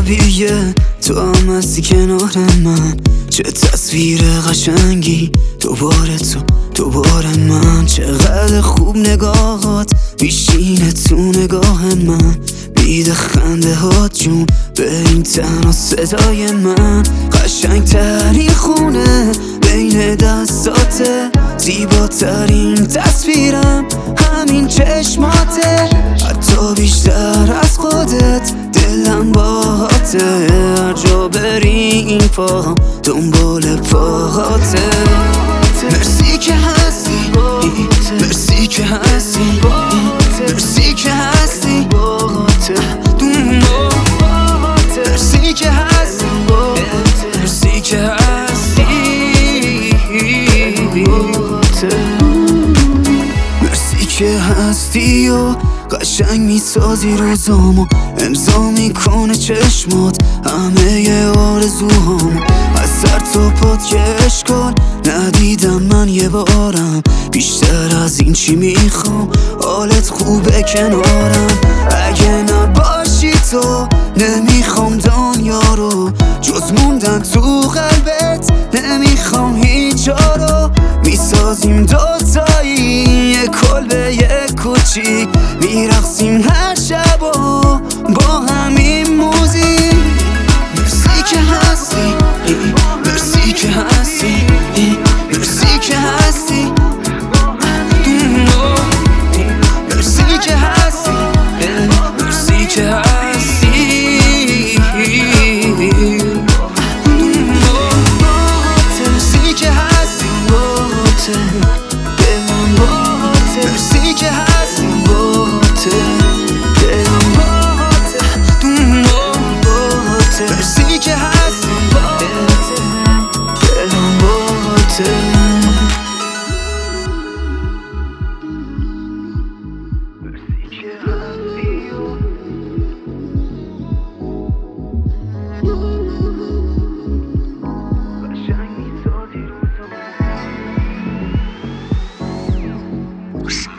طبیعیه تو هم هستی کنار من، چه تصویر قشنگی، دوباره من. چقدر خوب نگاهات میشینه تو نگاه من، میده خنده هات جون به این تن و صدای من. قشنگ ترین خونه بین دستاته، زیباترین تصویرم همین چشماته. حتی بیشتر از خودت دلم باهاته، هر جا بری این پا دنبال پاهاته. مرسی که هستی، مرسی که هستی، مرسی که هستی، مرسی که هستی، مرسی که هستی، مرسی که هستی و قشنگ میسازی روزامو، امضا میکنه چشمات همه آرزوهامو. از سر تا پات که اشکال ندیدم من یه بارم، بیشتر از این چی میخوام؟ حالت خوبه کنارم. اگه نباشی تو نمیخوام دنیا رو، جز موندن تو قلبت نمیخوام هیچ جا رو. میسازیم دوتایی یه کلبه یه کوچیک، میرقصیم هر شب و با همین موزیک. مرسی که هستی، مرسی که هستی، مرسی که هستی، مرسی که هستی، مرسی که هستی، مرسی که هستی، مرسی که هستی، مرسی که هستی، دلم باهاته. قشنگ میسازی روزامو.